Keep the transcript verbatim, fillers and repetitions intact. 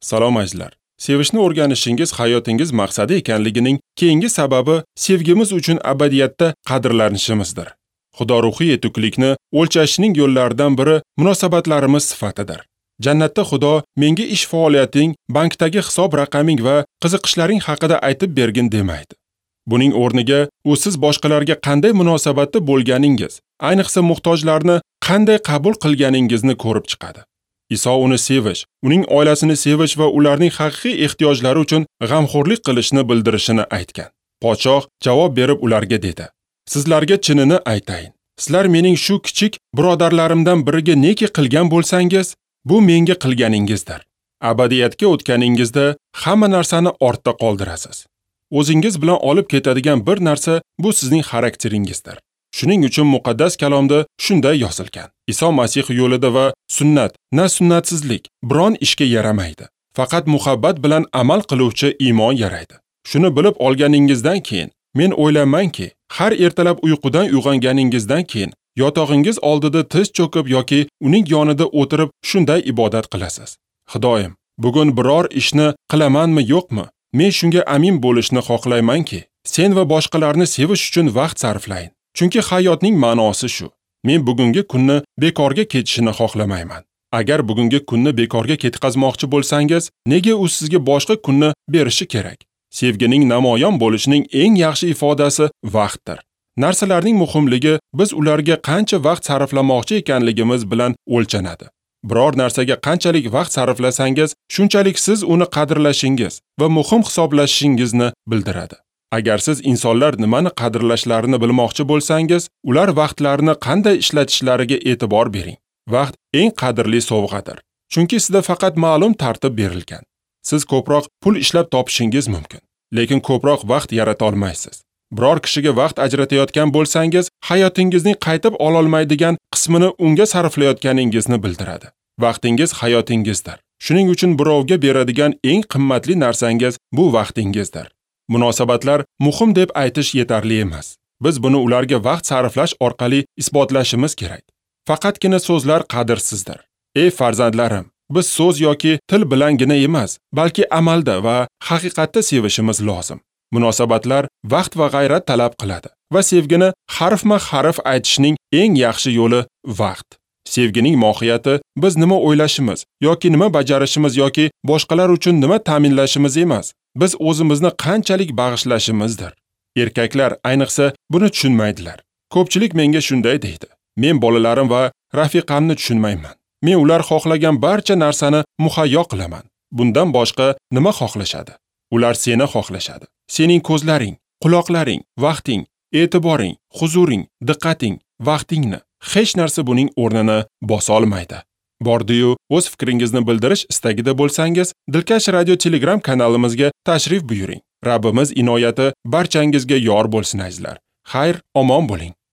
Salom azizlar. Sevishni o'rganishingiz hayotingiz maqsadi ekanligining keyingi sababi sevgimiz uchun abadiyatda qadrlanishimizdir. Xudo ruhiy yetuklikni o'lchashning yo'llaridan biri munosabatlarimiz sifatidir. Jannatda Xudo menga ish faoliyating, bankdagi hisob raqaming va qiziqishlaring haqida aytib bergin demaydi. Buning o'rniga u siz boshqalarga qanday munosabatda bo'lganingiz, ayniqsa muhtojlarni qanday qabul qilganingizni ko'rib chiqadi. Iso uni sevish, uning oilasini sevish va ularning haqiqiy ehtiyojlari uchun g'amxo'rlik qilishni bildirishini aytgan. Podshoh javob berib ularga dedi: Sizlarga chinini aytayin. Sizlar mening shu kichik birodarlarimdan biriga neki qilgan bo'lsangiz, bu menga qilganingizdir. Abadiyatga o'tganingizda hamma narsani ortda qoldirasiz. O'zingiz bilan olib ketadigan bir narsa bu sizning xarakteringizdir. Shuning uchun muqaddas kalomda shunday yozilgan: Iso Masih yo'lida va sunnat, na sunnatsizlik biron ishga yaramaydi. Faqat muhabbat bilan amal qiluvchi iymon yaraydi. Shuni bilib olganingizdan keyin, men o'ylaymanki, har ertalab uyqudan uyg'onganingizdan keyin yotog'ingiz oldida tiz cho'kib yoki uning yonida o'tirib shunday ibodat qilasiz: Xudoyim, bugun biror ishni qilamanmi yo'qmi? Men shunga amin bo'lishni xohlaymanki, sen va boshqalarni sevish uchun vaqt sarflayin. Chunki hayotning ma'nosi shu. Men bugungi kunni bekorga ketishini xohlamayman. Agar bugungi kunni bekorga ketkazmoqchi bo'lsangiz, nega u sizga boshqa kunni berishi kerak? Sevgining namoyon bo'lishining eng yaxshi ifodasi vaqtdir. Narsalarning muhimligi biz ularga qancha vaqt sarflamoqchi ekanligimiz bilan o'lchanadi. Biror narsaga qanchalik vaqt sarflasangiz, shunchalik siz uni qadrlashingiz va muhim hisoblashingizni bildiradi. Agar siz insonlar nimani qadrlashlarini bilmoqchi bo'lsangiz, ular vaqtlarini qanday ishlatishlariga e'tibor bering. Vaqt eng qadrli sovg'adir. Chunki sizda faqat ma'lum tartib berilgan. Siz ko'proq pul ishlab topishingiz mumkin, lekin ko'proq vaqt yarata olmaysiz. Biror kishiga vaqt ajratayotgan bo'lsangiz, hayotingizning qaytib ololmaydigan qismini unga sarflayotganingizni bildiradi. Vaqtingiz hayotingizdir. Shuning uchun birovga beradigan eng qimmatli narsangiz bu vaqtingizdir. Munosabatlar muhim deb aytish yetarli emas. Biz buni ularga vaqt sarflash orqali isbotlashimiz kerak. Faqatgina so'zlar qadrsizdir. Ey farzandlarim, biz so'z yoki til bilangina emas, balki amalda va haqiqatda sevishimiz lozim. Munosabatlar vaqt va g'ayrat talab qiladi va sevgini harfma-harf aytishning eng yaxshi yo'li vaqt. Sevgining mohiyati biz nima o'ylashimiz yoki nima bajarishimiz yoki boshqalar uchun nima ta'minlashimiz emas, biz o'zimizni qanchalik bag'ishlashimizdir. Erkaklar ayniqsa buni tushunmaydilar. Ko'pchilik menga shunday deydi: Men bolalarim va rafiqamni tushunmayman. Men ular xohlagan barcha narsani muhayyo qilaman. Bundan boshqa nima xohlashadi? Ular seni xohlashadi. Sening ko'zlaring, quloqlaring, vaqting, e'tiboring, huzuring, diqqating, vaqtingni. Hech narsa buning o'rnini bosa olmaydi. Bordi-yu, o'z fikringizni bildirish istagida bo'lsangiz, Dilkash radio Telegram kanalimizga tashrif buyuring. Rabbimiz inoyati barchangizga yor bo'lsin azizlar. Xayr, omon bo'ling.